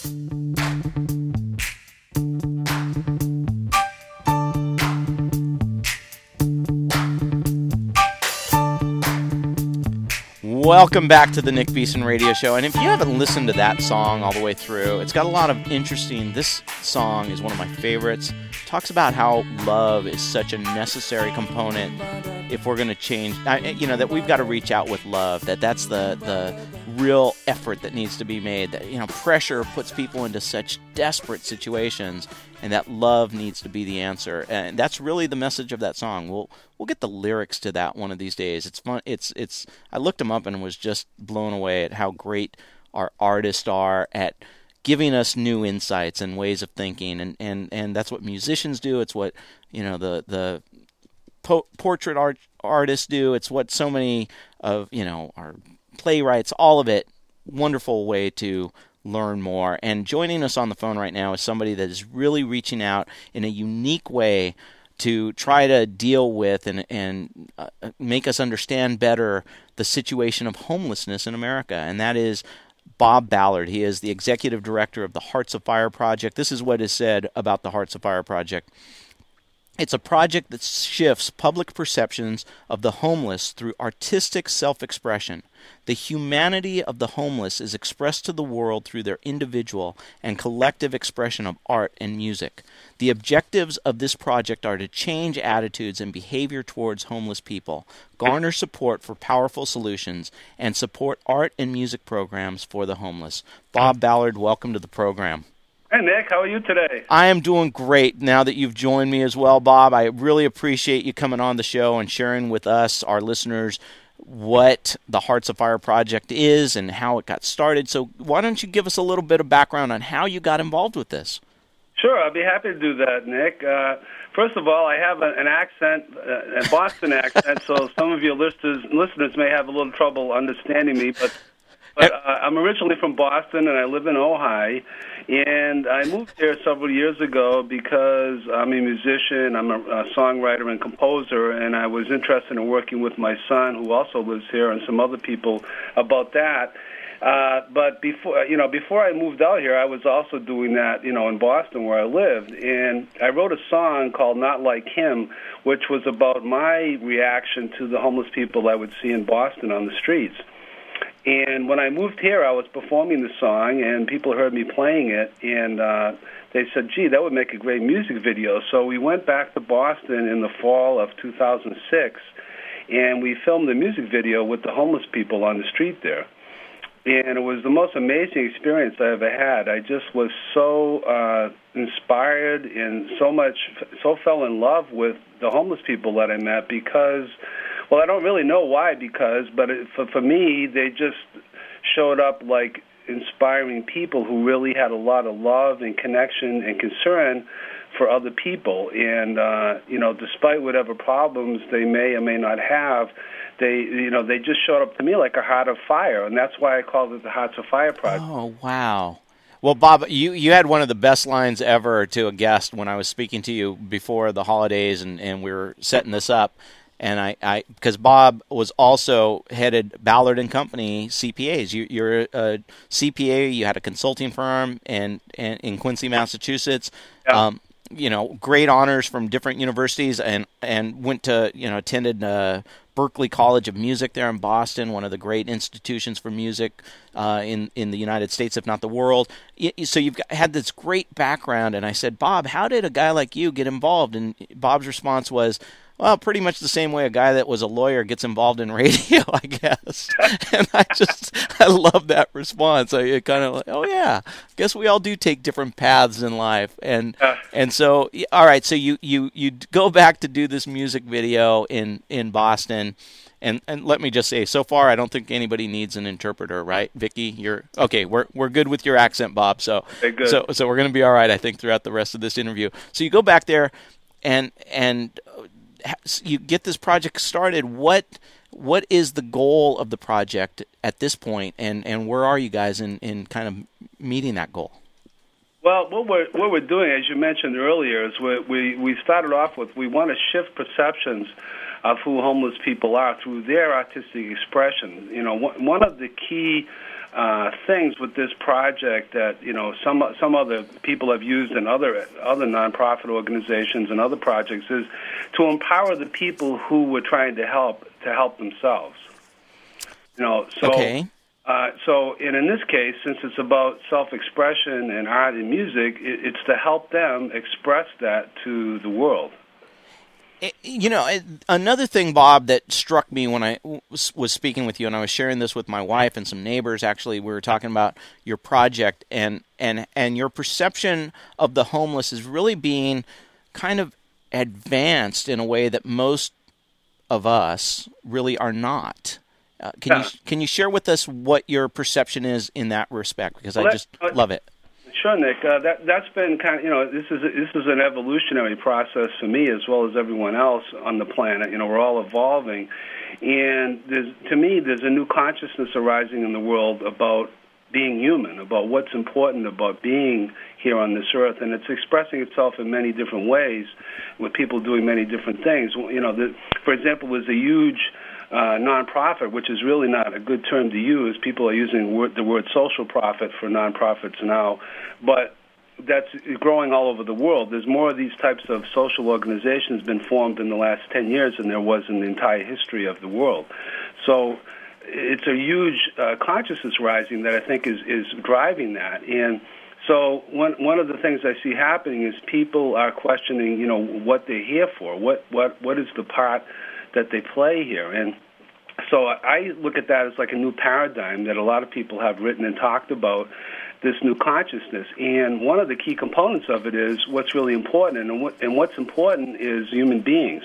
Welcome back to the Nick Beeson Radio Show. And if you haven't listened to that song all the way through, it's got a lot of interesting. This song is one of my favorites. It talks about how love is such a necessary component if we're going to change. That we've got to reach out with love. That's the real effort that needs to be made. That pressure puts people into such desperate situations, and that love needs to be the answer. And that's really the message of that song. We'll get the lyrics to that one of these days. It's fun. It's I looked them up and was just blown away at how great our artists are at giving us new insights and ways of thinking, and that's what musicians do. It's what the portrait artists do. It's what so many of our playwrights, all of it. Wonderful way to learn more. And joining us on the phone right now is somebody that is really reaching out in a unique way to try to deal with and make us understand better the situation of homelessness in America, and that is Bob Ballard. He is the executive director of the Hearts of Fire Project. This is what is said about the Hearts of Fire Project. It's a project that shifts public perceptions of the homeless through artistic self-expression. The humanity of the homeless is expressed to the world through their individual and collective expression of art and music. The objectives of this project are to change attitudes and behavior towards homeless people, garner support for powerful solutions, and support art and music programs for the homeless. Bob Ballard, welcome to the program. Hey, Nick, how are you today? I am doing great now that you've joined me as well, Bob. I really appreciate you coming on the show and sharing with us, our listeners, what the Hearts of Fire Project is and how it got started. So why don't you give us a little bit of background on how you got involved with this? Sure, I'll be happy to do that, Nick. First of all, I have an accent, a Boston accent, so some of your listeners may have a little trouble understanding me, but I'm originally from Boston, and I live in Ojai, and I moved here several years ago because I'm a musician, I'm a songwriter and composer, and I was interested in working with my son, who also lives here, and some other people about that. But before I moved out here, I was also doing that, in Boston where I lived, and I wrote a song called Not Like Him, which was about my reaction to the homeless people I would see in Boston on the streets. And when I moved here, I was performing the song, and people heard me playing it, and they said, gee, that would make a great music video. So we went back to Boston in the fall of 2006, and we filmed a music video with the homeless people on the street there. And it was the most amazing experience I ever had. I just was so inspired and so fell in love with the homeless people that I met because, well, I don't really know why but for me, they just showed up like inspiring people who really had a lot of love and connection and concern for other people. And, despite whatever problems they may or may not have, they just showed up to me like a heart of fire, and that's why I called it the Hearts of Fire Project. Oh, wow. Well, Bob, you had one of the best lines ever to a guest when I was speaking to you before the holidays, and we were setting this up. And I because Bob was also headed Ballard and Company CPAs. You're a CPA. You had a consulting firm in Quincy, Massachusetts. Yeah. Great honors from different universities, and went to attended Berklee College of Music there in Boston, one of the great institutions for music in the United States, if not the world. So you've had this great background, and I said, Bob, how did a guy like you get involved? And Bob's response was, well, pretty much the same way a guy that was a lawyer gets involved in radio, I guess. And I love that response. I kind of like, oh yeah, I guess we all do take different paths in life. And so, all right, so you go back to do this music video in Boston. And let me just say, so far, I don't think anybody needs an interpreter, right, Vicky? You're okay. We're good with your accent, Bob. So we're going to be all right, I think, throughout the rest of this interview. So you go back there, and you get this project started. What is the goal of the project at this point, and where are you guys in kind of meeting that goal? Well, what we're doing, as you mentioned earlier, is we started off with we want to shift perceptions of who homeless people are through their artistic expression. One of the key things with this project that some other people have used in other nonprofit organizations and other projects is to empower the people who we're trying to help themselves. Okay. So in this case, since it's about self-expression and art and music, it's to help them express that to the world. Another thing, Bob, that struck me when I was speaking with you, and I was sharing this with my wife and some neighbors, actually, we were talking about your project, and your perception of the homeless is really being kind of advanced in a way that most of us really are not. Can you share with us what your perception is in that respect? Because I just love it. Sure, Nick. That's been kind of, this is an evolutionary process for me as well as everyone else on the planet. We're all evolving, and to me, there's a new consciousness arising in the world about being human, about what's important about being here on this earth, and it's expressing itself in many different ways, with people doing many different things. For example, there's a huge nonprofit, which is really not a good term to use. People are using the word social profit for nonprofits now, but that's growing all over the world. There's more of these types of social organizations been formed in the last 10 years than there was in the entire history of the world. So it's a huge consciousness rising that I think is driving that. And so one of the things I see happening is people are questioning, what they're here for. What is the part that they play here? And so I look at that as like a new paradigm that a lot of people have written and talked about, this new consciousness. And one of the key components of it is what's really important, and what's important is human beings.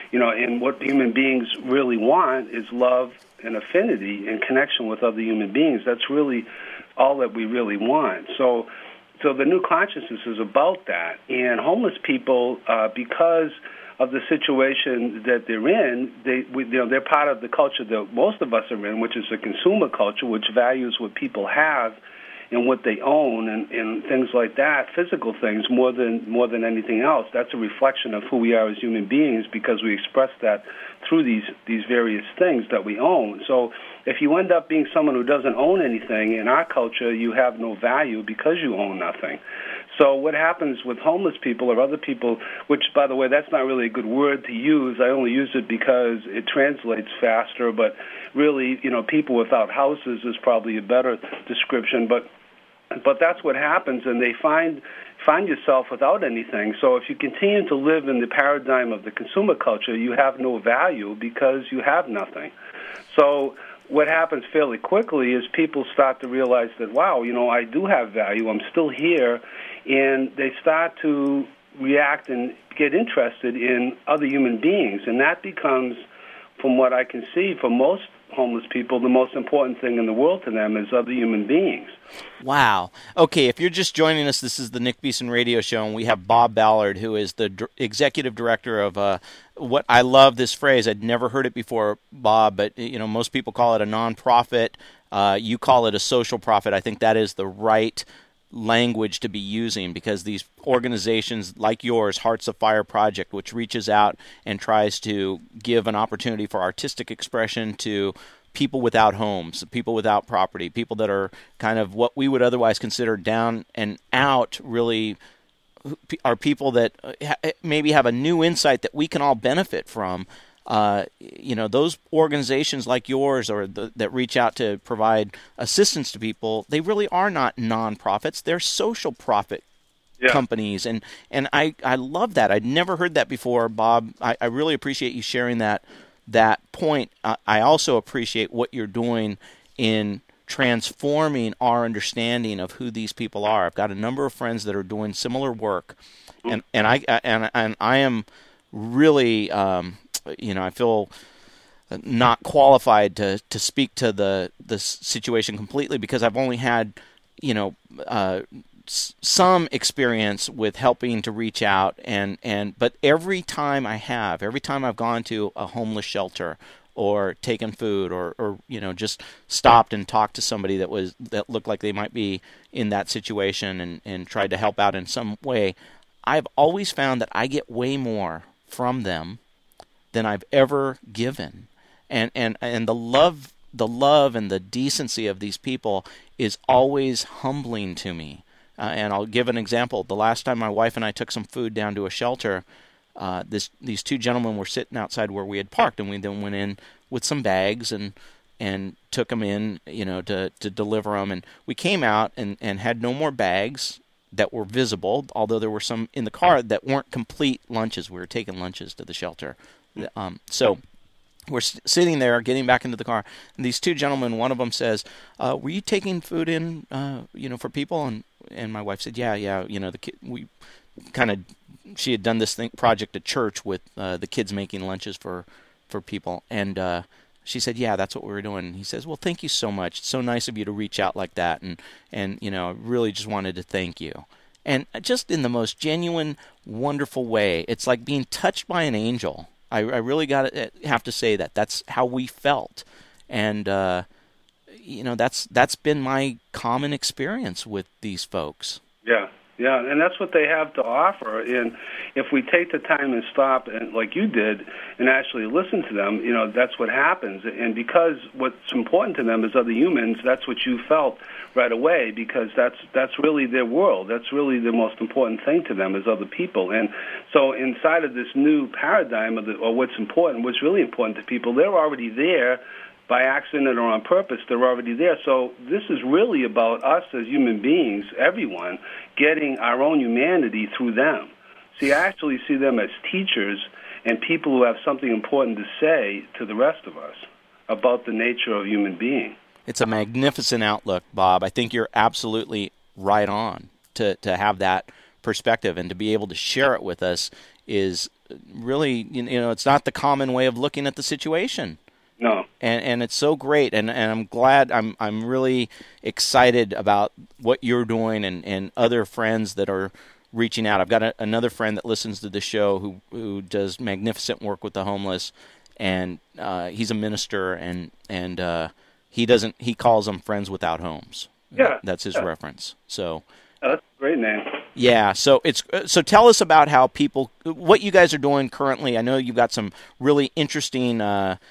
And what human beings really want is love and affinity and connection with other human beings. That's really all that we really want. So the new consciousness is about that. And homeless people, because of the situation that they're in, they're part of the culture that most of us are in, which is a consumer culture, which values what people have and what they own and things like that, physical things more than anything else. That's a reflection of who we are as human beings, because we express that through these various things that we own. So if you end up being someone who doesn't own anything, in our culture, you have no value because you own nothing. So what happens with homeless people or other people, which, by the way, that's not really a good word to use. I only use it because it translates faster. But really, people without houses is probably a better description. But that's what happens, and they find yourself without anything. So if you continue to live in the paradigm of the consumer culture, you have no value because you have nothing. So what happens fairly quickly is people start to realize that, wow, I do have value. I'm still here. And they start to react and get interested in other human beings. And that becomes, from what I can see, for most homeless people, the most important thing in the world to them is other human beings. Wow. Okay, if you're just joining us, this is the Nick Beeson Radio Show, and we have Bob Ballard, who is the executive director of what I love this phrase. I'd never heard it before, Bob, but most people call it a nonprofit. You call it a social profit. I think that is the right language to be using, because these organizations like yours, Hearts of Fire Project, which reaches out and tries to give an opportunity for artistic expression to people without homes, people without property, people that are kind of what we would otherwise consider down and out, really are people that maybe have a new insight that we can all benefit from. Those organizations like yours or that reach out to provide assistance to people, they really are not nonprofits. They're social profit companies. And I love that. I'd never heard that before, Bob. I really appreciate you sharing that point. I also appreciate what you're doing in transforming our understanding of who these people are. I've got a number of friends that are doing similar work, and I am really I feel not qualified to speak to the situation completely, because I've only had some experience with helping to reach out, but every time I've gone to a homeless shelter or taken food or just stopped and talked to somebody that looked like they might be in that situation and tried to help out in some way, I've always found that I get way more from them than I've ever given. And the love the love and the decency of these people is always humbling to me. And I'll give an example. The last time my wife and I took some food down to a shelter, these two gentlemen were sitting outside where we had parked, and we then went in with some bags and took them in, to deliver them. And we came out and had no more bags that were visible, although there were some in the car that weren't complete lunches. We were taking lunches to the shelter. So we're sitting there, getting back into the car, and these two gentlemen, one of them says, were you taking food in, for people? And my wife said, yeah, the kid, she had done this project at church with the kids making lunches for people, and she said, yeah, that's what we were doing. And he says, well, thank you so much. It's so nice of you to reach out like that, and I really just wanted to thank you. And just in the most genuine, wonderful way, it's like being touched by an angel. I really have to say that. That's how we felt. And, that's been my common experience with these folks. Yeah, and that's what they have to offer. And if we take the time and stop, and like you did, and actually listen to them, that's what happens. And because what's important to them is other humans, that's what you felt right away, because that's really their world. That's really the most important thing to them is other people. And so inside of this new paradigm or what's really important to people, they're already there. By accident or on purpose, they're already there. So this is really about us as human beings, everyone, getting our own humanity through them. See, I actually see them as teachers and people who have something important to say to the rest of us about the nature of human being. It's a magnificent outlook, Bob. I think you're absolutely right on to have that perspective, and to be able to share it with us is really, it's not the common way of looking at the situation. No. And it's so great, and I'm glad, I'm really excited about what you're doing and other friends that are reaching out. I've got another friend that listens to the show who does magnificent work with the homeless, and he's a minister, and he calls them Friends Without Homes. Yeah. That's his reference. So that's a great name. Yeah, so tell us about what you guys are doing currently. I know you've got some really interesting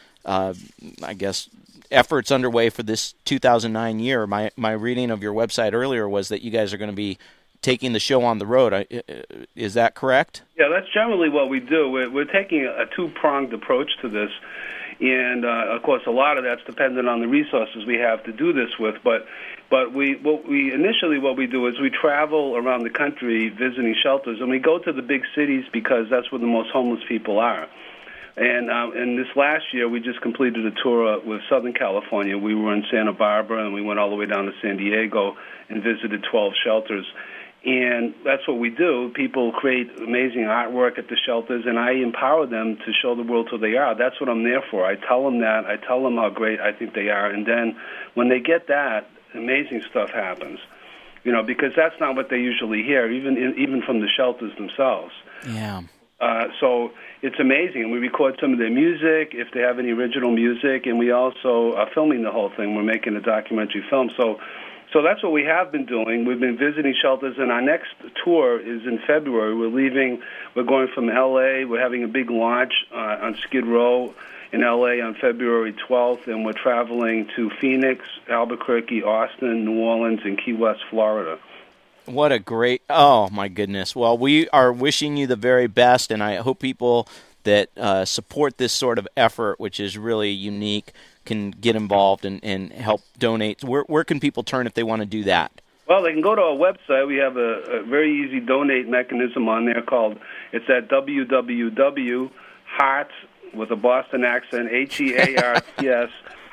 efforts underway for this 2009 year. My reading of your website earlier was that you guys are going to be taking the show on the road. Is that correct? Yeah, that's generally what we do. We're taking a two-pronged approach to this, and of course, a lot of that's dependent on the resources we have to do this with. But what we do is we travel around the country visiting shelters, and we go to the big cities because that's where the most homeless people are. And this last year, we just completed a tour with Southern California. We were in Santa Barbara, and we went all the way down to San Diego and visited 12 shelters. And that's what we do. People create amazing artwork at the shelters, and I empower them to show the world who they are. That's what I'm there for. I tell them that. I tell them how great I think they are. And then when they get that, amazing stuff happens. Because that's not what they usually hear, even from the shelters themselves. Yeah. So it's amazing. And we record some of their music, if they have any original music, and we also are filming the whole thing. We're making a documentary film. So that's what we have been doing. We've been visiting shelters, and our next tour is in February. We're going from L.A. We're having a big launch on Skid Row in L.A. on February 12th, and we're traveling to Phoenix, Albuquerque, Austin, New Orleans, and Key West, Florida. What a great, oh my goodness. Well, we are wishing you the very best, and I hope people that support this sort of effort, which is really unique, can get involved and help donate. Where can people turn if they want to do that? Well, they can go to our website. We have a very easy donate mechanism on there it's at www.hearts, with a Boston accent, HEARTS,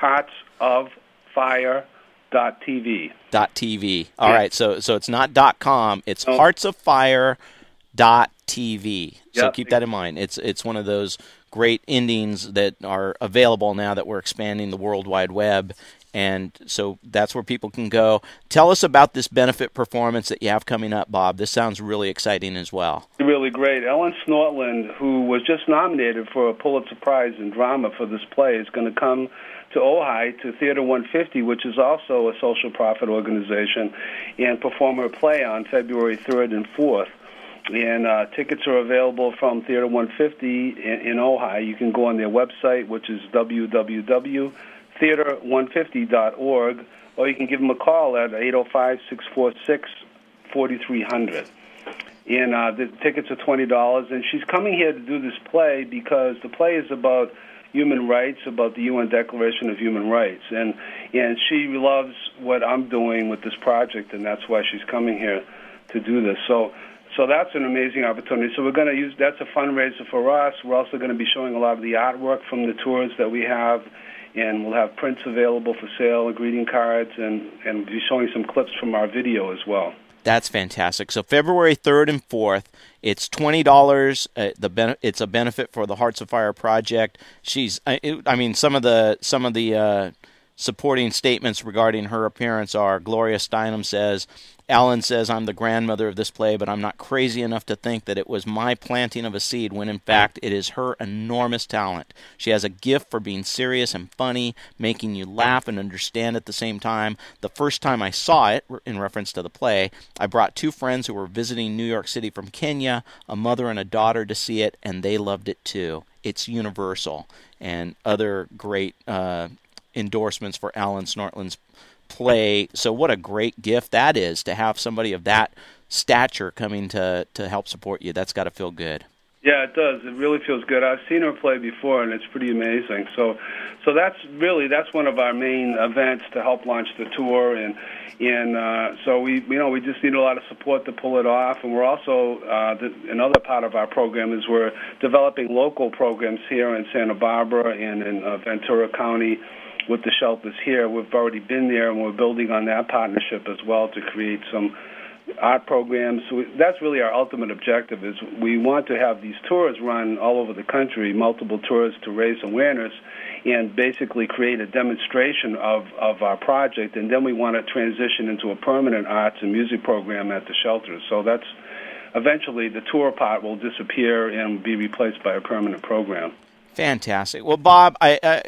heartsoffire.tv. .tv. All right, so it's not .com, it's heartsoffire.tv. So keep that in mind. It's one of those great endings that are available now that we're expanding the World Wide Web, and so that's where people can go. Tell us about this benefit performance that you have coming up, Bob. This sounds really exciting as well. Really great. Ellen Snortland, who was just nominated for a Pulitzer Prize in drama for this play, is going to come to Ojai, to Theater 150, which is also a social profit organization, and perform her play on February 3rd and 4th. And tickets are available from Theater 150 in Ojai. You can go on their website, which is www.theater150.com. theater150.org, or you can give them a call at 805-646-4300. And the tickets are $20. And she's coming here to do this play because the play is about human rights, about the UN Declaration of Human Rights. And she loves what I'm doing with this project, and that's why she's coming here to do this. So that's an amazing opportunity. So we're going to use, that's a fundraiser for us. We're also going to be showing a lot of the artwork from the tours that we have, and we'll have prints available for sale, and greeting cards, and be showing some clips from our video as well. That's fantastic. So February 3rd and 4th, it's $20. It's a benefit for the Hearts of Fire project. Some of the supporting statements regarding her appearance are: Gloria Steinem says, Alan says, I'm the grandmother of this play, but I'm not crazy enough to think that it was my planting of a seed when, in fact, it is her enormous talent. She has a gift for being serious and funny, making you laugh and understand at the same time. The first time I saw it, in reference to the play, I brought two friends who were visiting New York City from Kenya, a mother and a daughter, to see it, and they loved it too. It's universal. And other great endorsements for Alan Snortland's play. So what a great gift that is, to have somebody of that stature coming to help support you. That's got to feel good. Yeah, it does. It really feels good. I've seen her play before, and it's pretty amazing. So that's one of our main events to help launch the tour, and so we just need a lot of support to pull it off. And we're also another part of our program is we're developing local programs here in Santa Barbara and in Ventura County with the shelters here. We've already been there, and we're building on that partnership as well to create some art programs. So that's really our ultimate objective, is we want to have these tours run all over the country, multiple tours to raise awareness and basically create a demonstration of our project, and then we want to transition into a permanent arts and music program at the shelters. So that's eventually the tour part will disappear and be replaced by a permanent program. Fantastic. Well, Bob,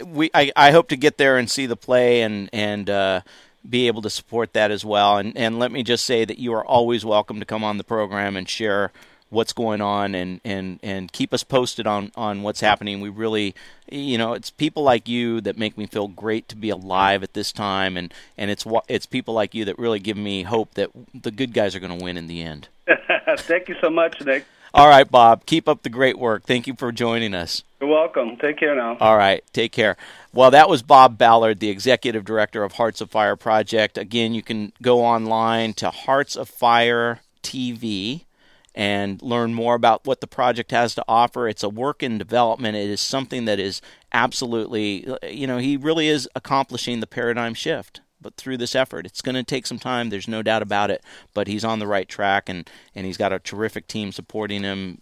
I hope to get there and see the play and be able to support that as well. And let me just say that you are always welcome to come on the program and share what's going on and keep us posted on what's happening. We really, it's people like you that make me feel great to be alive at this time, and it's people like you that really give me hope that the good guys are going to win in the end. Thank you so much, Nick. All right, Bob, keep up the great work. Thank you for joining us. You're welcome. Take care now. All right, take care. Well, that was Bob Ballard, the Executive Director of Hearts of Fire Project. Again, you can go online to Hearts of Fire TV and learn more about what the project has to offer. It's a work in development. It is something that is absolutely, he really is accomplishing the paradigm shift. But through this effort, it's going to take some time. There's no doubt about it. But he's on the right track, and he's got a terrific team supporting him.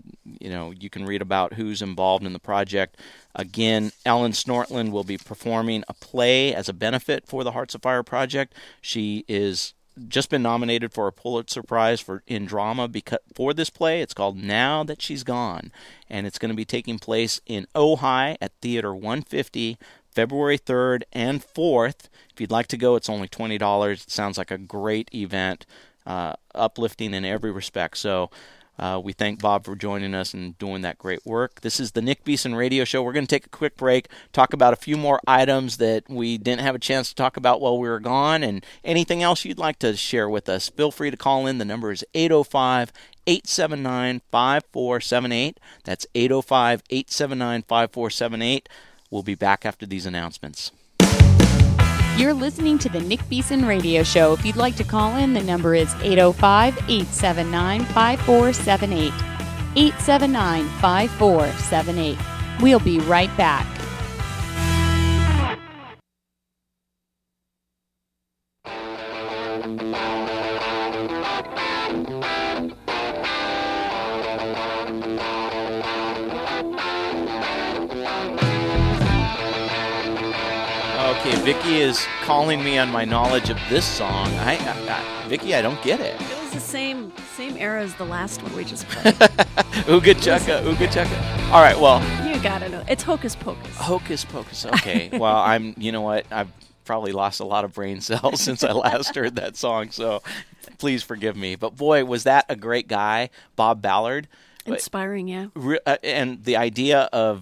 You can read about who's involved in the project. Again, Ellen Snortland will be performing a play as a benefit for the Hearts of Fire Project. She is just been nominated for a Pulitzer Prize in drama for this play. It's called Now That She's Gone, and it's going to be taking place in Ojai at Theater 150, February 3rd and 4th. If you'd like to go, it's only $20. It sounds like a great event, uplifting in every respect. So we thank Bob for joining us and doing that great work. This is the Nick Beeson Radio Show. We're going to take a quick break, talk about a few more items that we didn't have a chance to talk about while we were gone, and anything else you'd like to share with us. Feel free to call in. The number is 805-879-5478. That's 805-879-5478. We'll be back after these announcements. You're listening to the Nick Beeson Radio Show. If you'd like to call in, the number is 805-879-5478. 879-5478. We'll be right back. Okay, Vicky is calling me on my knowledge of this song. Vicky, I don't get it. It was the same era as the last one we just played. Ooga chugga, ooga chugga. All right, well. You gotta know. It's Hocus Pocus. Hocus Pocus, okay. Well, you know what? I've probably lost a lot of brain cells since I last heard that song, so please forgive me. But boy, was that a great guy, Bob Ballard. Inspiring, yeah. And the idea of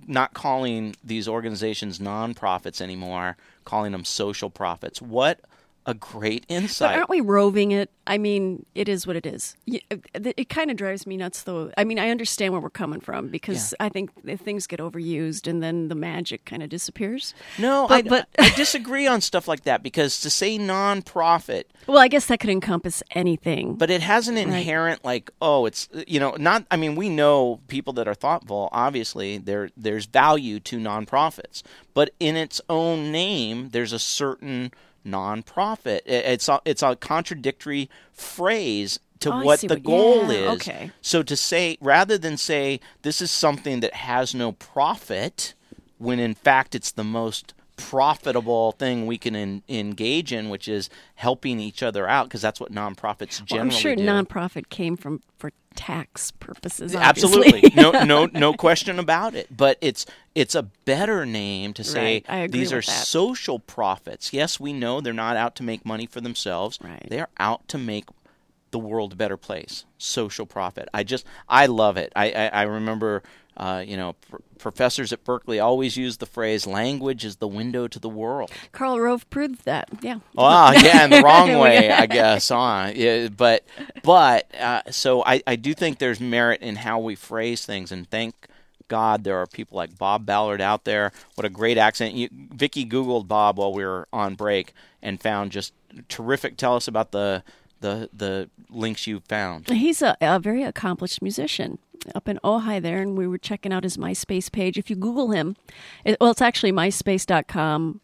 not calling these organizations nonprofits anymore, calling them social profits. What a great insight. But aren't we roving it? I mean, it is what it is. It kind of drives me nuts, though. I mean, I understand where we're coming from because I think things get overused and then the magic kind of disappears. No, I disagree on stuff like that because to say nonprofit. Well, I guess that could encompass anything. But it has an inherent it's, not, I mean, we know people that are thoughtful, obviously, there's value to nonprofits. But in its own name, there's a certain nonprofit. It's a contradictory phrase to what the goal is. Okay. So to say, rather than say this is something that has no profit, when in fact it's the most profitable thing we can engage in, which is helping each other out, because that's what nonprofits generally I'm sure do. nonprofit came for tax purposes. Obviously. Absolutely, no question about it. But it's a better name to say these are social profits. Yes, we know they're not out to make money for themselves. Right. They're out to make the world a better place. Social profit. I love it. I remember, professors at Berkeley always use the phrase, language is the window to the world. Karl Rove proved that, yeah. In the wrong way, I guess. Yeah, but so I do think there's merit in how we phrase things, and thank God there are people like Bob Ballard out there. What a great accent. Vicki Googled Bob while we were on break and found just terrific. Tell us about the links you found. He's a very accomplished musician up in Ojai there, and we were checking out his MySpace page. If you Google him, it's actually myspace.com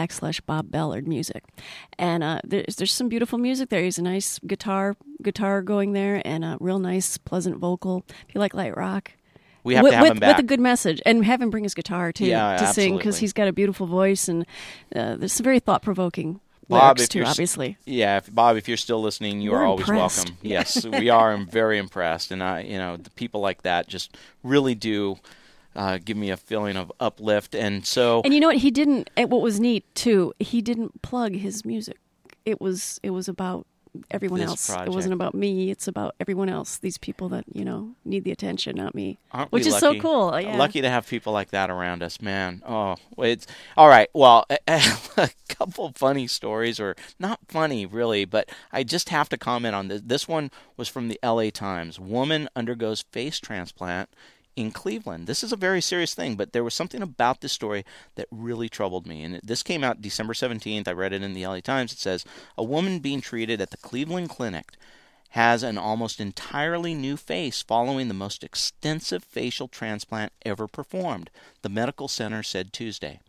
/ Bob Ballard music. And there's some beautiful music there. He's a nice guitar going there and a real nice, pleasant vocal. If you like light rock. We have to have him back. With a good message. And have him bring his guitar, too, to sing, because he's got a beautiful voice, and there's some very thought-provoking Bob, lyrics, too, obviously. Yeah, Bob, if you're still listening, you are always welcome. Yes, we are. I'm very impressed. And, the people like that just really do give me a feeling of uplift. And so... And you know what? He didn't... What was neat, too, he didn't plug his music. It was about everyone else. Project. It wasn't about me. It's about everyone else. These people that, need the attention, not me. Aren't we Which is lucky? so cool. Yeah. Lucky to have people like that around us, man. Oh, it's all right. Well, a couple funny stories, or not funny really, but I just have to comment on this. This one was from the LA Times. Woman undergoes face transplant in Cleveland. This is a very serious thing, but there was something about this story that really troubled me. And this came out December 17th. I read it in the LA Times. It says, a woman being treated at the Cleveland Clinic has an almost entirely new face following the most extensive facial transplant ever performed, the medical center said Tuesday.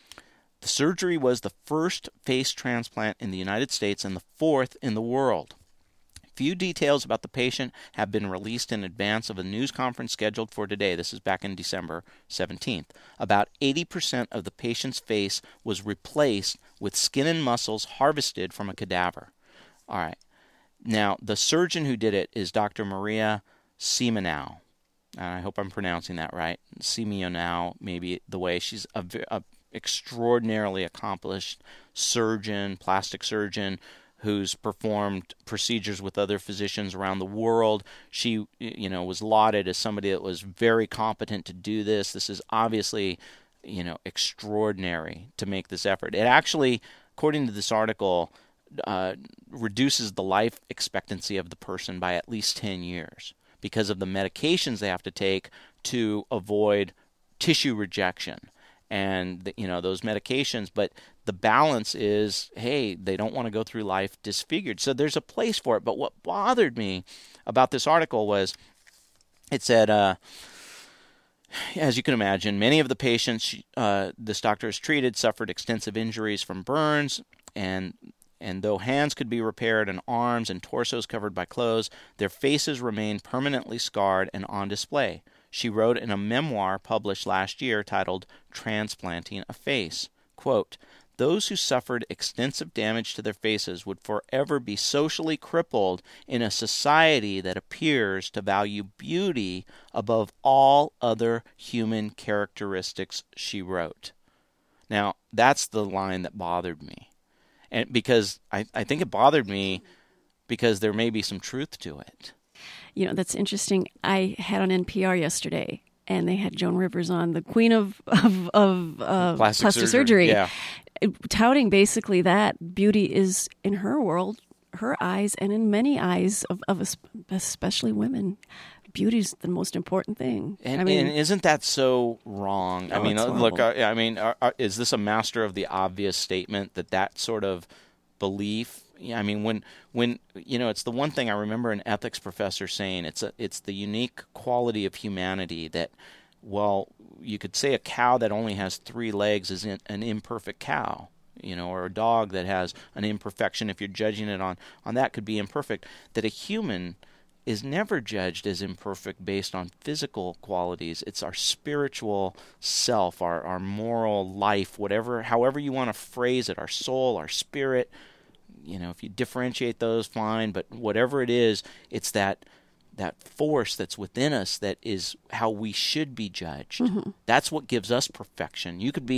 The surgery was the first face transplant in the United States and the fourth in the world. Few details about the patient have been released in advance of a news conference scheduled for today. This is back in December 17th. About 80% of the patient's face was replaced with skin and muscles harvested from a cadaver. All right. Now, the surgeon who did it is Dr. Maria Simonau. I hope I'm pronouncing that right. Simonau, maybe the way. She's a extraordinarily accomplished surgeon, plastic surgeon, who's performed procedures with other physicians around the world. She, was lauded as somebody that was very competent to do this. This is obviously, extraordinary to make this effort. It actually, according to this article, reduces the life expectancy of the person by at least 10 years because of the medications they have to take to avoid tissue rejection. And, those medications, but the balance is, hey, they don't want to go through life disfigured. So there's a place for it. But what bothered me about this article was it said, as you can imagine, many of the patients this doctor has treated suffered extensive injuries from burns, and though hands could be repaired and arms and torsos covered by clothes, their faces remain permanently scarred and on display. She wrote in a memoir published last year titled Transplanting a Face, quote, those who suffered extensive damage to their faces would forever be socially crippled in a society that appears to value beauty above all other human characteristics, she wrote. Now, that's the line that bothered me. And because I think it bothered me because there may be some truth to it. That's interesting. I had on NPR yesterday, and they had Joan Rivers on, the queen of plastic surgery. Yeah. Touting basically that beauty is, in her world, her eyes, and in many eyes of especially women, beauty is the most important thing. And isn't that so wrong? Oh, it's look, is this a master of the obvious statement that sort of belief? Yeah, I mean, when it's the one thing I remember an ethics professor saying. It's the unique quality of humanity that, well, you could say a cow that only has 3 legs is an imperfect cow, or a dog that has an imperfection. If you're judging it on that, could be imperfect. That a human is never judged as imperfect based on physical qualities. It's our spiritual self, our moral life, however you want to phrase it, our soul, our spirit. If you differentiate those, fine, but whatever it is, it's that force that's within us that is how we should be judged. Mm-hmm. That's what gives us perfection. You could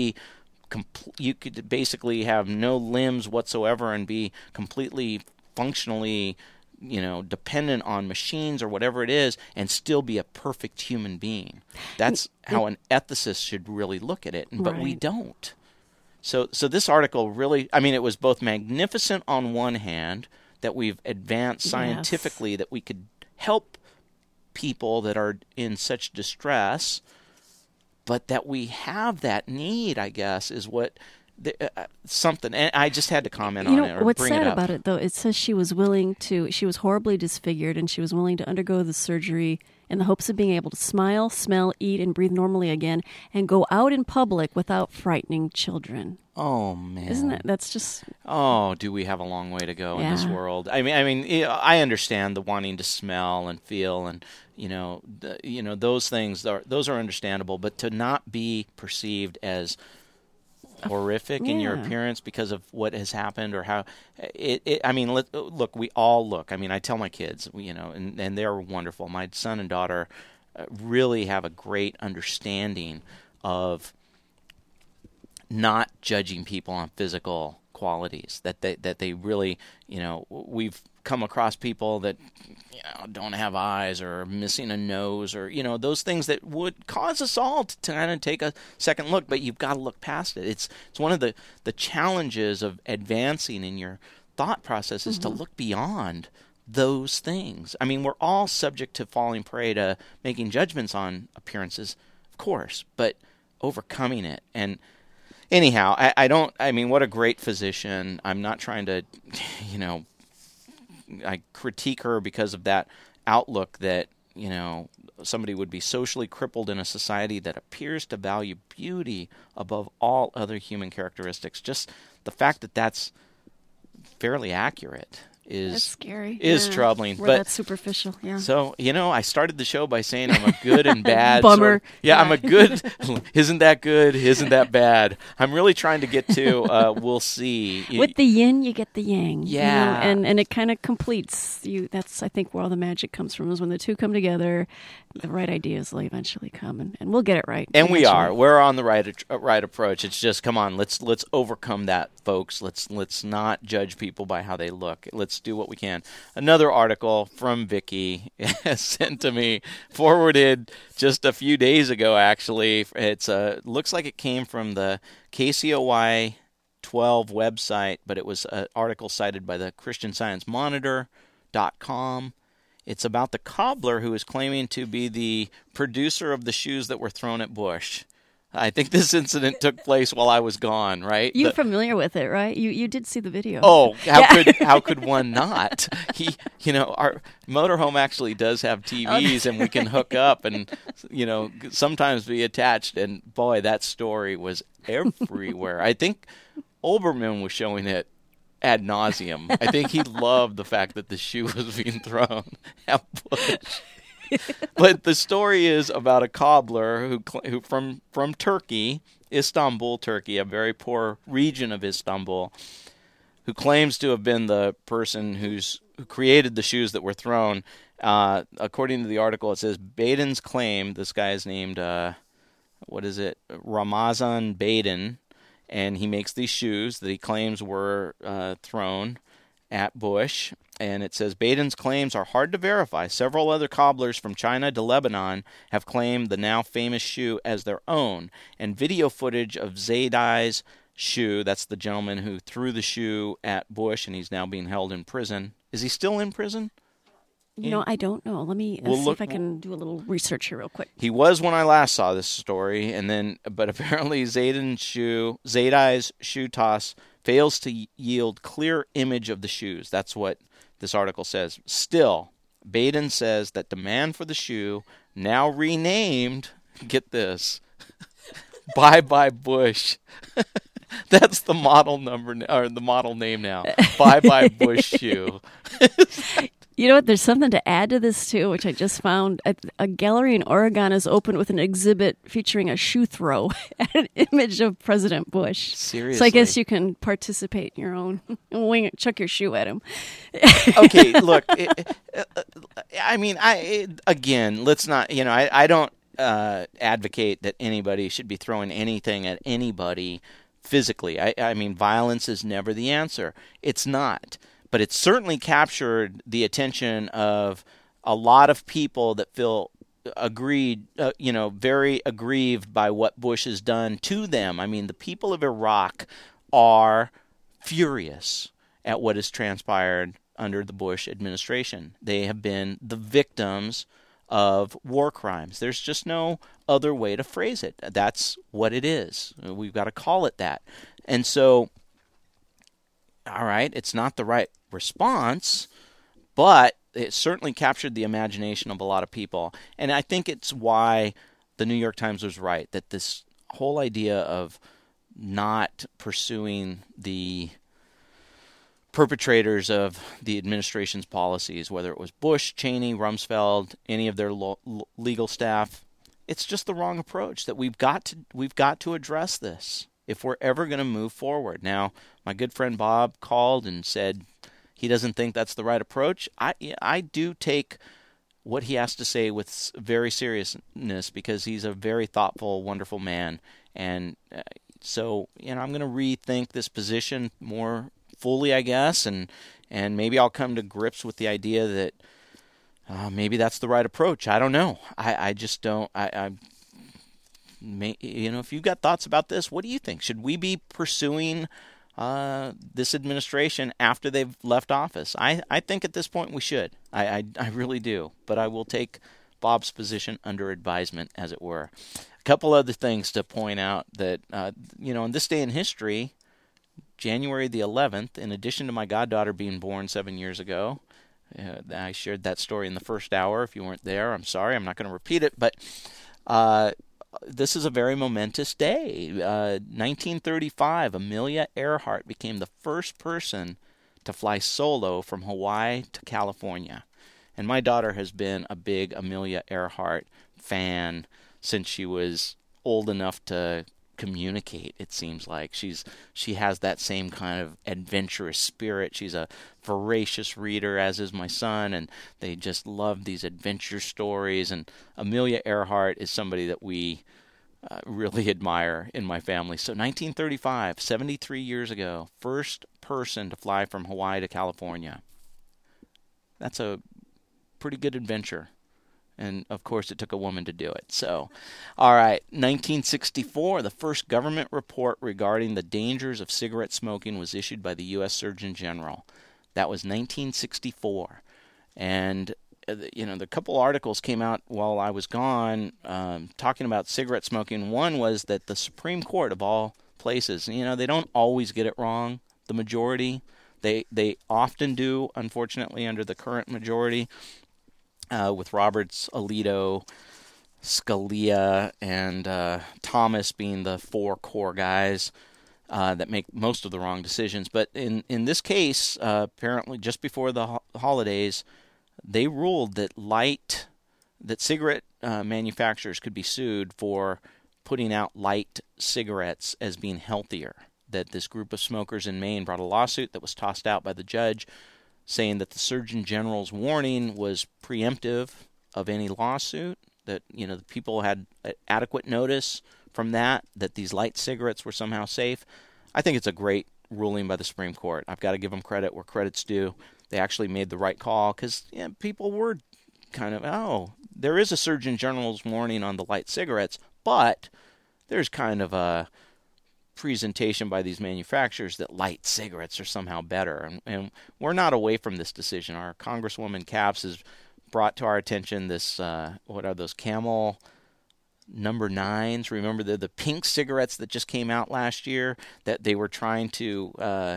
basically have no limbs whatsoever and be completely functionally, dependent on machines or whatever it is, and still be a perfect human being. That's how an ethicist should really look at it, but we don't. So this article really, it was both magnificent on one hand, that we've advanced scientifically, that we could help people that are in such distress, but that we have that need, I guess, is what something. And I just had to comment on it or what's bring it sad up. about it, though, it says she was horribly disfigured, and she was willing to undergo the surgery in the hopes of being able to smile, smell, eat, and breathe normally again, and go out in public without frightening children. Oh, man. Isn't that's just... Oh, do we have a long way to go in this world? I understand the wanting to smell and feel and, those things, those are understandable, but to not be perceived as horrific in your appearance because of what has happened or how look, we all look. I tell my kids, and they're wonderful. My son and daughter really have a great understanding of not judging people on physical qualities, that they really, we've come across people that don't have eyes or missing a nose or those things that would cause us all to kind of take a second look, but you've got to look past it. It's one of the challenges of advancing in your thought process is to look beyond those things. We're all subject to falling prey to making judgments on appearances, of course, but overcoming it. And anyhow, what a great physician. I'm not trying to, I critique her because of that outlook that, somebody would be socially crippled in a society that appears to value beauty above all other human characteristics. Just the fact that that's fairly accurate is scary. Is troubling. We're that superficial, yeah. So, I started the show by saying I'm a good and bad. Bummer. I'm a good. Isn't that good? Isn't that bad? I'm really trying to get to, we'll see. With the yin, you get the yang. Yeah. And it kind of completes you. That's, I think, where all the magic comes from, is when the two come together, the right ideas will eventually come, and we'll get it right. And we are. We're on the right approach. It's just, come on, let's overcome that, folks. Let's not judge people by how they look. Let's do what we can. Another article from Vicky sent to me, forwarded just a few days ago, actually. It's looks like it came from the KCOY 12 website, but it was an article cited by the ChristianScienceMonitor.com. It's about the cobbler who is claiming to be the producer of the shoes that were thrown at Bush. I think this incident took place while I was gone, right? You're familiar with it, right? You did see the video. Oh, how could one not? Our motorhome actually does have TVs, and we can hook up and, sometimes be attached. And boy, that story was everywhere. I think Olbermann was showing it ad nauseum. I think he loved the fact that the shoe was being thrown at Bush. But the story is about a cobbler who from Turkey, Istanbul, Turkey, a very poor region of Istanbul, who claims to have been the person who created the shoes that were thrown. According to the article, it says Baden's claim. This guy is named Ramazan Baden, and he makes these shoes that he claims were thrown at Bush. And it says, Baden's claims are hard to verify. Several other cobblers from China to Lebanon have claimed the now famous shoe as their own. And video footage of Zaydai's shoe, that's the gentleman who threw the shoe at Bush, and he's now being held in prison. Is he still in prison? I don't know. Let me see if I can do a little research here real quick. He was when I last saw this story, but apparently Zaydai's shoe toss fails to yield clear image of the shoes. That's what this article says. Still, Baden says that demand for the shoe, now renamed, get this, Bye Bye Bush. That's the model number, or the model name now. Bye Bye Bush shoe. You know what? There's something to add to this, too, which I just found. A gallery in Oregon is open with an exhibit featuring a shoe throw and an image of President Bush. Seriously? So I guess you can participate in your own wing, chuck your shoe at him. Okay, look, again, let's not, I don't advocate that anybody should be throwing anything at anybody physically. I mean, violence is never the answer. It's not. But it certainly captured the attention of a lot of people that feel very aggrieved by what Bush has done to them. I mean, the people of Iraq are furious at what has transpired under the Bush administration. They have been the victims of war crimes. There's just no other way to phrase it. That's what it is. We've got to call it that. And so, all right, it's not the right response, but it certainly captured the imagination of a lot of people. And I think it's why the New York Times was right, that this whole idea of not pursuing the perpetrators of the administration's policies, whether it was Bush, Cheney, Rumsfeld, any of their legal staff, it's just the wrong approach. That we've got to address this if we're ever going to move forward. Now, my good friend Bob called and said he doesn't think that's the right approach. I do take what he has to say with very seriousness, because he's a very thoughtful, wonderful man. And so, I'm going to rethink this position more fully, I guess, and maybe I'll come to grips with the idea that maybe that's the right approach. I don't know. I just don't. If you've got thoughts about this, what do you think? Should we be pursuing this administration after they've left office? I think at this point we should. I really do. But I will take Bob's position under advisement, as it were. A couple other things to point out that, in this day in history, January the 11th, in addition to my goddaughter being born 7 years ago, I shared that story in the first hour. If you weren't there, I'm sorry. I'm not going to repeat it. But this is a very momentous day. 1935, Amelia Earhart became the first person to fly solo from Hawaii to California. And my daughter has been a big Amelia Earhart fan since she was old enough to communicate. It seems like she has that same kind of adventurous spirit. She's a voracious reader, as is my son, and they just love these adventure stories. And Amelia Earhart is somebody that we really admire in my family. So 1935, 73 years ago, first person to fly from Hawaii to California. That's a pretty good adventure. And, of course, it took a woman to do it. So, all right, 1964, the first government report regarding the dangers of cigarette smoking was issued by the U.S. Surgeon General. That was 1964. And, the couple articles came out while I was gone talking about cigarette smoking. One was that the Supreme Court, of all places, they don't always get it wrong, the majority. They often do, unfortunately, under the current majority. With Roberts, Alito, Scalia, and Thomas being the four core guys that make most of the wrong decisions. But in this case, apparently just before the holidays, they ruled that cigarette manufacturers could be sued for putting out light cigarettes as being healthier. That this group of smokers in Maine brought a lawsuit that was tossed out by the judge, saying that the Surgeon General's warning was preemptive of any lawsuit, that, the people had adequate notice from that these light cigarettes were somehow safe. I think it's a great ruling by the Supreme Court. I've got to give them credit where credit's due. they actually made the right call, because people were kind of, there is a Surgeon General's warning on the light cigarettes, but there's kind of a presentation by these manufacturers that light cigarettes are somehow better. And we're not away from this decision. Our Congresswoman Capps has brought to our attention this, what are those, Camel number 9s? Remember the pink cigarettes that just came out last year that they were trying to,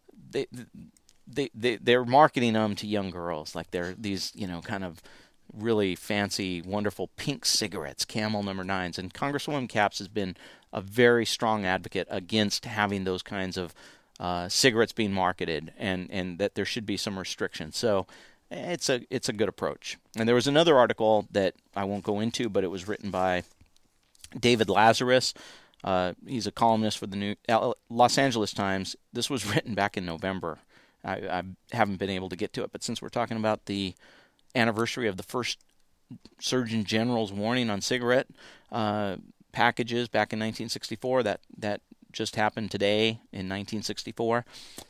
they're marketing them to young girls. Like they're these, kind of really fancy, wonderful pink cigarettes, Camel number 9s. And Congresswoman Capps has been a very strong advocate against having those kinds of cigarettes being marketed, and that there should be some restrictions. So it's a good approach. And there was another article that I won't go into, but it was written by David Lazarus. He's a columnist for the New Los Angeles Times. This was written back in November. I haven't been able to get to it, but since we're talking about the anniversary of the first Surgeon General's warning on cigarette packages back in 1964, that just happened today in 1964.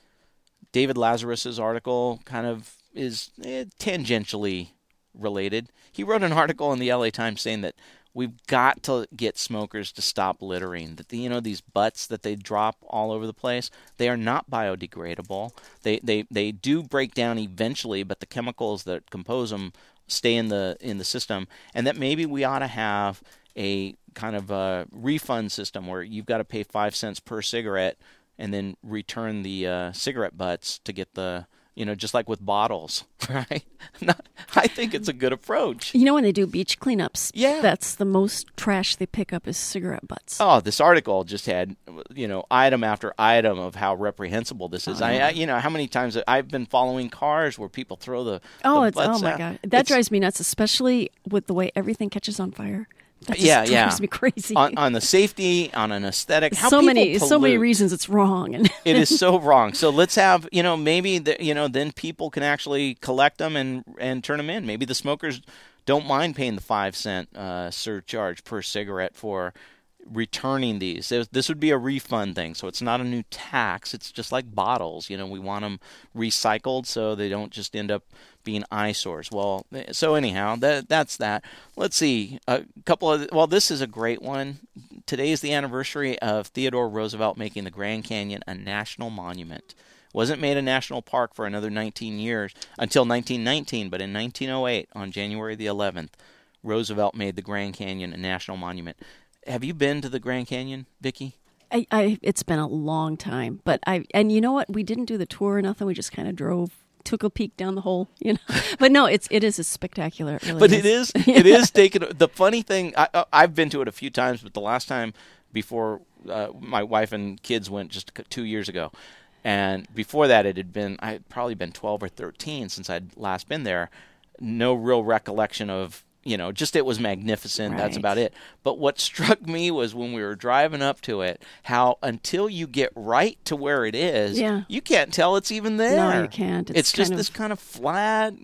David Lazarus's article kind of is tangentially related. He wrote an article in the LA Times saying that we've got to get smokers to stop littering. That these butts that they drop all over the place, they are not biodegradable. They do break down eventually, but the chemicals that compose them stay in the system. And that maybe we ought to have a kind of a refund system where you've got to pay 5 cents per cigarette and then return the cigarette butts to get the, just like with bottles, right? I think it's a good approach. When they do beach cleanups, yeah, that's the most trash they pick up is cigarette butts. Oh, this article just had, item after item of how reprehensible this is. I how many times I've been following cars where people throw the butts my out. God. That drives me nuts, especially with the way everything catches on fire. That just drives me crazy. On the safety, on an aesthetic. How so many reasons it's wrong. It is so wrong. So let's have, maybe then people can actually collect them and turn them in. Maybe the smokers don't mind paying the 5 cent surcharge per cigarette for returning these. This would be a refund thing, so it's not a new tax. It's just like bottles. We want them recycled so they don't just end up being eyesores. Well, so anyhow, that's that. Let's see, a couple of. Well, this is a great one. Today is the anniversary of Theodore Roosevelt making the Grand Canyon a national monument. Wasn't made a national park for another 19 years until 1919, but in 1908, on January the 11th, Roosevelt made the Grand Canyon a national monument. Have you been to the Grand Canyon, Vicki? It's been a long time, but and you know what? We didn't do the tour or nothing. We just kind of took a peek down the hole, But no, it is a spectacular. It really but is. it is taken. The funny thing, I've been to it a few times, but the last time before my wife and kids went just 2 years ago, and before that I'd probably been 12 or 13 since I'd last been there. No real recollection of. Just it was magnificent. Right. That's about it. But what struck me was when we were driving up to it, how until you get right to where it is, you can't tell it's even there. No, you can't. It's just this kind of flat,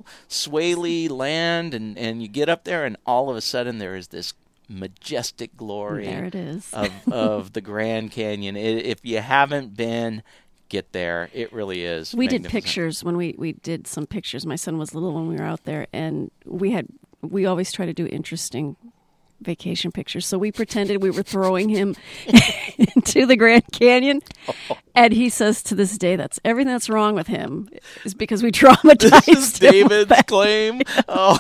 swaly land, and you get up there, and all of a sudden there is this majestic glory. There it is. of the Grand Canyon. If you haven't been, get there. It really is. We did pictures when we did some pictures. My son was little when we were out there, and we always try to do interesting vacation pictures. So we pretended we were throwing him into the Grand Canyon. And he says to this day, that's everything that's wrong with him is because we traumatized him. This is David's claim. Oh.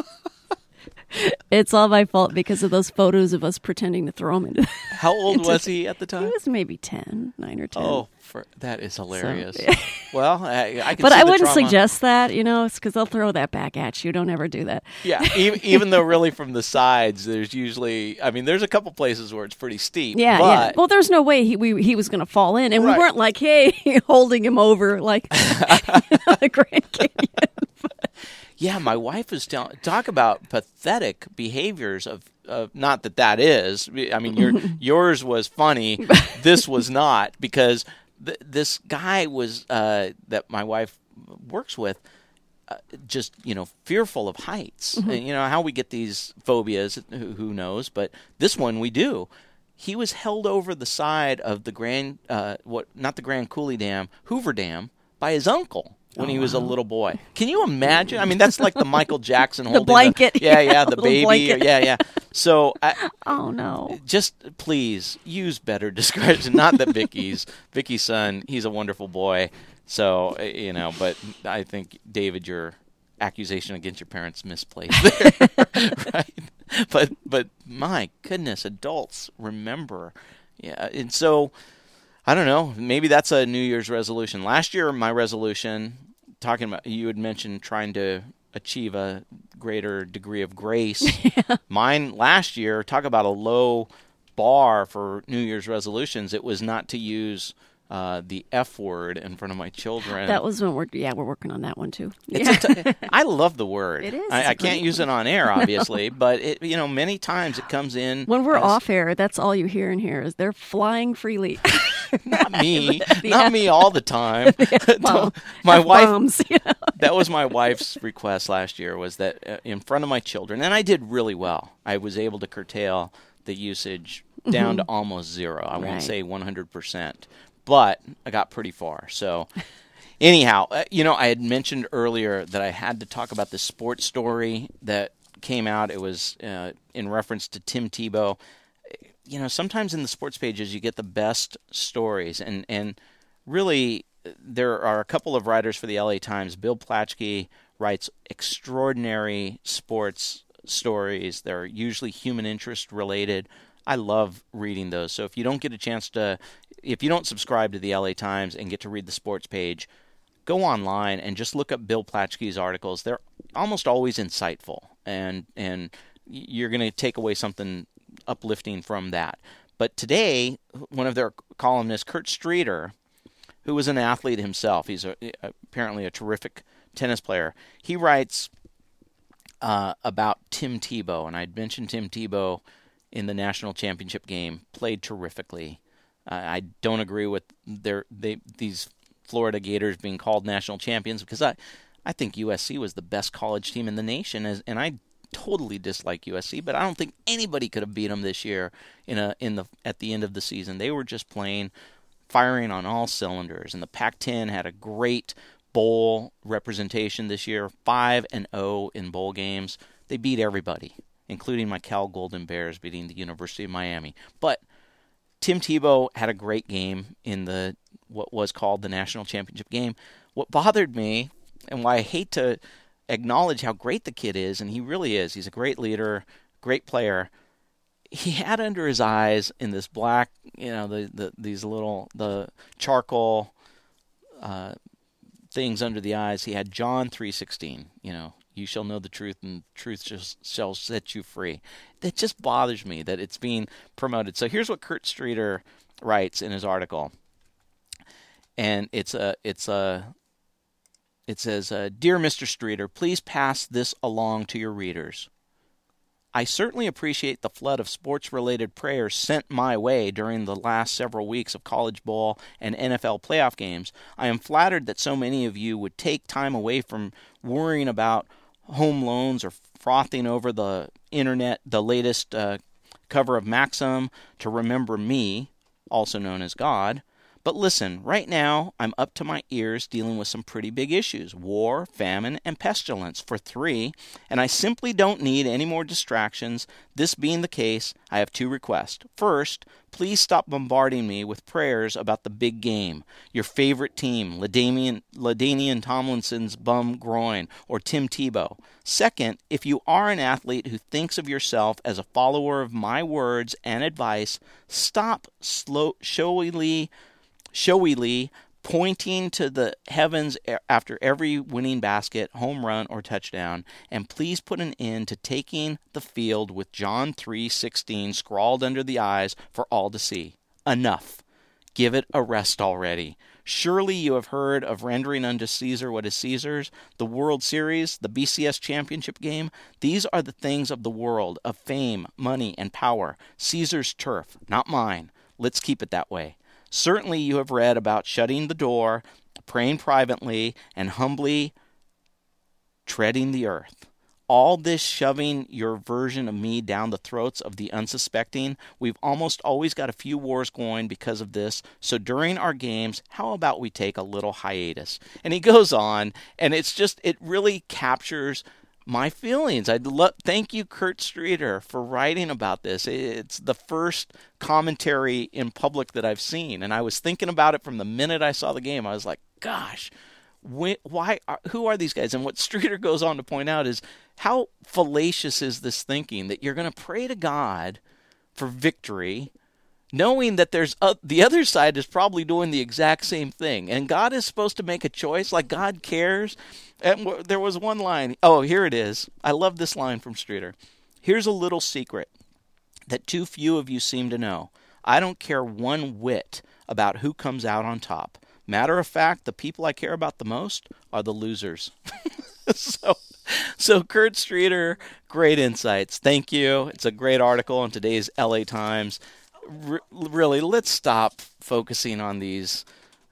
It's all my fault because of those photos of us pretending to throw him into. How old was he at the time? He was maybe 9 or 10. Oh, that is hilarious. So, Well, I can but see I the wouldn't trauma. suggest that, it's because they'll throw that back at you. Don't ever do that. Yeah, even though really from the sides, there's usually, there's a couple places where it's pretty steep. Yeah. Well, there's no way he was going to fall in, and Right. we weren't like, hey, holding him over like the Grand Canyon. Yeah, my wife was talk about pathetic behaviors of not that is. Yours was funny. This was not, because this guy was that my wife works with just fearful of heights. Mm-hmm. And, how we get these phobias, who knows? But this one we do. He was held over the side of the not the Grand Coulee Dam, Hoover Dam, by his uncle. when he was a little boy. Can you imagine? I mean, that's like the Michael Jackson holding blanket. The baby. Blanket. Yeah. So, oh no! Just please use better discretion. Not that Vicky's son. He's a wonderful boy. So but I think David, your accusation against your parents misplaced there, right? But my goodness, adults, remember, yeah. And so, I don't know. Maybe that's a New Year's resolution. Last year, my resolution, talking about, you had mentioned trying to achieve a greater degree of grace. Yeah. Mine last year, talk about a low bar for New Year's resolutions. It was not to use the F word in front of my children. That was when we're working on that one too. I love the word. It is. I can't use it on air, obviously, but many times it comes in when we're off air. That's all you hear in here is they're flying freely. Not me, not me all the time. My wife. That was my wife's request last year. Was that in front of my children, and I did really well. I was able to curtail the usage down to almost zero. I won't say 100%. But I got pretty far. So anyhow, I had mentioned earlier that I had to talk about the sports story that came out. It was in reference to Tim Tebow. Sometimes in the sports pages you get the best stories. And really, there are a couple of writers for the LA Times. Bill Plaschke writes extraordinary sports stories. They're usually human interest related. I love reading those. So if you don't get a chance to, if you don't subscribe to the LA Times and get to read the sports page, go online and just look up Bill Plaschke's articles. They're almost always insightful, and you're going to take away something uplifting from that. But today, one of their columnists, Kurt Streeter, who was an athlete himself, he's apparently a terrific tennis player, he writes about Tim Tebow, and I'd mentioned Tim Tebow in the national championship game, played terrifically. I don't agree with these Florida Gators being called national champions because I think USC was the best college team in the nation, and I totally dislike USC, but I don't think anybody could have beat them this year at the end of the season. They were just firing on all cylinders, and the Pac-10 had a great bowl representation this year, 5-0 in bowl games. They beat everybody, including my Cal Golden Bears beating the University of Miami. But Tim Tebow had a great game in what was called the national championship game. What bothered me, and why I hate to acknowledge how great the kid is, and he really is, he's a great leader, great player, he had under his eyes in this black, the charcoal things under the eyes, he had John 3:16, you shall know the truth, and truth shall set you free. That just bothers me that it's being promoted. So here's what Kurt Streeter writes in his article, and it says, "Dear Mr. Streeter, please pass this along to your readers. I certainly appreciate the flood of sports-related prayers sent my way during the last several weeks of college bowl and NFL playoff games. I am flattered that so many of you would take time away from worrying about home loans or frothing over the internet, the latest cover of Maxim, to remember me, also known as God. But listen, right now I'm up to my ears dealing with some pretty big issues: war, famine, and pestilence for 3, and I simply don't need any more distractions. This being the case, I have 2 requests. First, please stop bombarding me with prayers about the big game, your favorite team, LaDainian Tomlinson's bum groin, or Tim Tebow. Second, if you are an athlete who thinks of yourself as a follower of my words and advice, stop showily pointing to the heavens after every winning basket, home run, or touchdown, and please put an end to taking the field with John 3:16 scrawled under the eyes for all to see. Enough. Give it a rest already. Surely you have heard of rendering unto Caesar what is Caesar's, the World Series, the BCS championship game. These are the things of the world, of fame, money, and power. Caesar's turf, not mine. Let's keep it that way. Certainly you have read about shutting the door, praying privately, and humbly treading the earth. all this shoving your version of me down the throats of the unsuspecting, we've almost always got a few wars going because of this. So during our games, how about we take a little hiatus? And he goes on, and it really captures my feelings. Thank you, Kurt Streeter, for writing about this. It's the first commentary in public that I've seen, and I was thinking about it from the minute I saw the game. I was like, gosh, who are these guys? And what Streeter goes on to point out is how fallacious is this thinking that you're going to pray to God for victory, knowing that the other side is probably doing the exact same thing, and God is supposed to make a choice, like God cares. And there was one line. Oh, here it is. I love this line from Streeter. Here's a little secret that too few of you seem to know. I don't care one whit about who comes out on top. Matter of fact, the people I care about the most are the losers. So Kurt Streeter, great insights. Thank you. It's a great article in today's LA Times. Really, let's stop focusing on these,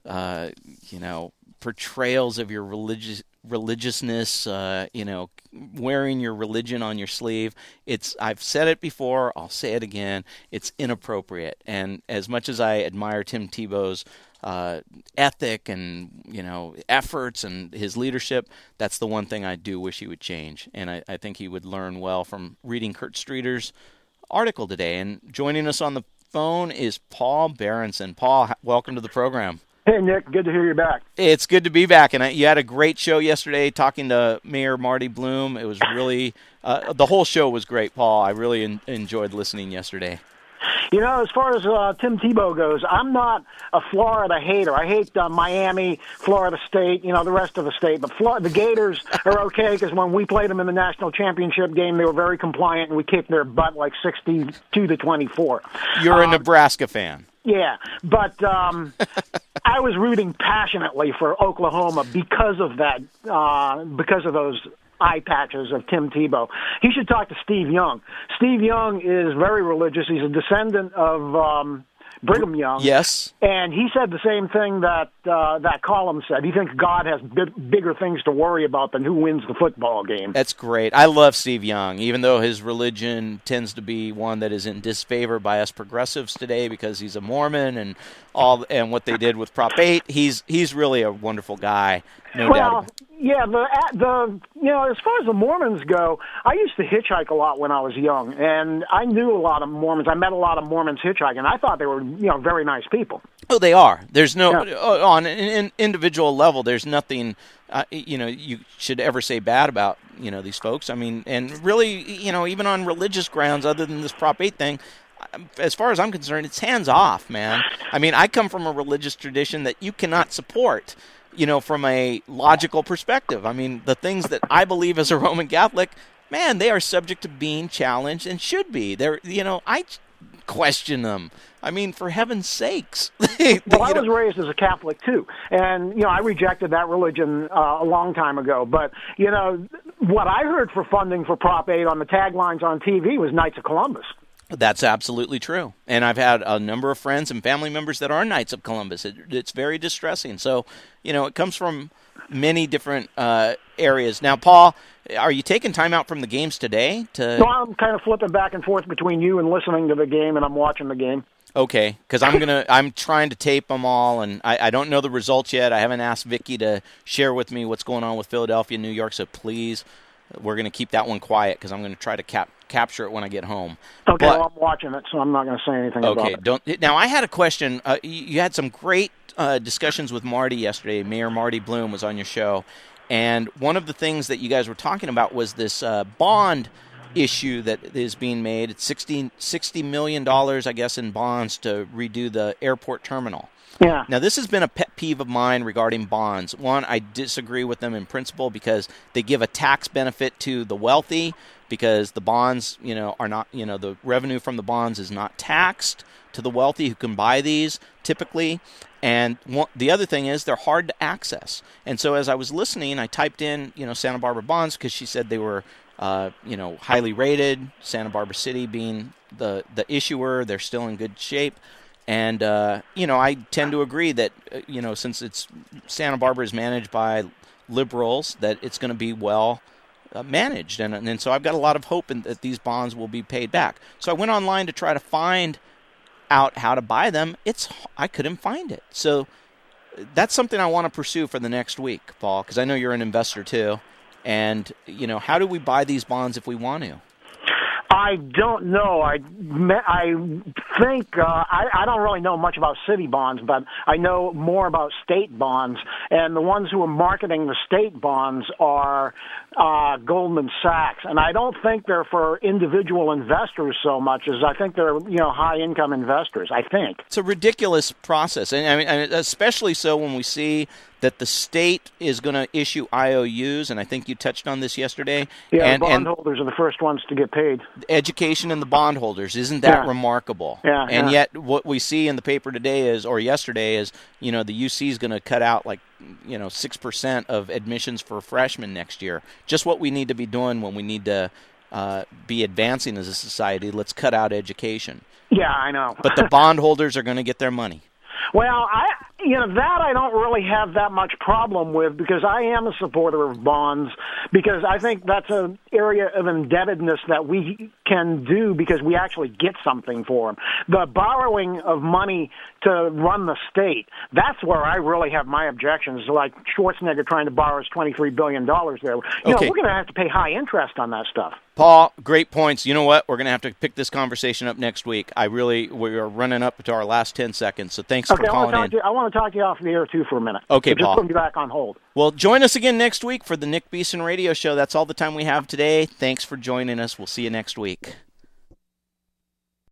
portrayals of your religiousness, wearing your religion on your sleeve. I've said it before, I'll say it again, it's inappropriate. And as much as I admire Tim Tebow's ethic and, efforts and his leadership, that's the one thing I do wish he would change. And I think he would learn well from reading Kurt Streeter's article today. And joining us on the phone is Paul Berenson. Paul, welcome to the program. Hey, Nick. Good to hear you back. It's good to be back. And you had a great show yesterday talking to Mayor Marty Bloom. It was really the whole show was great, Paul. I really enjoyed listening yesterday. As far as Tim Tebow goes, I'm not a Florida hater. I hate Miami, Florida State, the rest of the state. But the Gators are okay because when we played them in the national championship game, they were very compliant, and we kicked their butt like 62-24. You're a Nebraska fan. Yeah, but I was rooting passionately for Oklahoma because of that, because of those eye patches of Tim Tebow. He should talk to Steve Young. Steve Young is very religious. He's a descendant of Brigham Young. Yes. And he said the same thing that that column said. He thinks God has bigger things to worry about than who wins the football game. That's great. I love Steve Young, even though his religion tends to be one that is in disfavor by us progressives today because he's a Mormon and what they did with Prop 8. He's really a wonderful guy. No doubt about it. Yeah, as far as the Mormons go, I used to hitchhike a lot when I was young, and I knew a lot of Mormons. I met a lot of Mormons hitchhiking. I thought they were, very nice people. Oh, they are. There's no on an individual level. There's nothing, you should ever say bad about these folks. I mean, and really, even on religious grounds, other than this Prop 8 thing. As far as I'm concerned, it's hands off, man. I mean, I come from a religious tradition that you cannot support. From a logical perspective. I mean, the things that I believe as a Roman Catholic, man, they are subject to being challenged and should be. I question them. I mean, for heaven's sakes. Well, I was raised as a Catholic, too. And, I rejected that religion a long time ago. But, what I heard for funding for Prop 8 on the taglines on TV was Knights of Columbus. That's absolutely true. And I've had a number of friends and family members that are Knights of Columbus. It's very distressing. So, it comes from many different areas. Now, Paul, are you taking time out from the games today? No, I'm kind of flipping back and forth between you and listening to the game, and I'm watching the game. Okay, because I'm trying to tape them all, and I don't know the results yet. I haven't asked Vicky to share with me what's going on with Philadelphia, New York, so please, we're going to keep that one quiet because I'm going to try to capture it when I get home. Okay, well, I'm watching it, so I'm not going to say anything about it. Now, I had a question. You had some great discussions with Marty yesterday. Mayor Marty Bloom was on your show, and one of the things that you guys were talking about was this bond issue that is being made. It's $60 million, I guess, in bonds to redo the airport terminal. Yeah. Now, this has been a pet peeve of mine regarding bonds. One, I disagree with them in principle because they give a tax benefit to the wealthy because the bonds, are not, the revenue from the bonds is not taxed to the wealthy who can buy these typically. And the other thing is they're hard to access. And so as I was listening, I typed in, Santa Barbara bonds because she said they were, highly rated. Santa Barbara City being the issuer, they're still in good shape. And, I tend to agree that, since Santa Barbara is managed by liberals, that it's going to be well managed, and so I've got a lot of hope that these bonds will be paid back. So I went online to try to find out how to buy them. I couldn't find it. So that's something I want to pursue for the next week, Paul, because I know you're an investor too. And, how do we buy these bonds if we want to? I don't know. I think I don't really know much about city bonds, but I know more about state bonds. And the ones who are marketing the state bonds are Goldman Sachs. And I don't think they're for individual investors so much as I think they're high-income investors, I think. It's a ridiculous process. And I mean, especially so when we see that the state is going to issue IOUs, and I think you touched on this yesterday. Yeah, the bondholders are the first ones to get paid. Education and the bondholders, isn't that remarkable? Yeah. And yet what we see in the paper today yesterday is, the UC is going to cut out 6% of admissions for freshmen next year. Just what we need to be doing when we need to be advancing as a society. Let's cut out education. Yeah, I know. But the bondholders are going to get their money. Well, that I don't really have that much problem with because I am a supporter of bonds because I think that's an area of indebtedness that we can do because we actually get something for them. The borrowing of money to run the state, that's where I really have my objections, like Schwarzenegger trying to borrow his $23 billion there. We're going to have to pay high interest on that stuff. Paul, great points. You know what? We're going to have to pick this conversation up next week. We are running up to our last 10 seconds, so thanks for calling in. I want to talk to you off the air, too, for a minute. Okay, so Paul. Just put me back on hold. Well, join us again next week for the Nick Beeson Radio Show. That's all the time we have today. Thanks for joining us. We'll see you next week.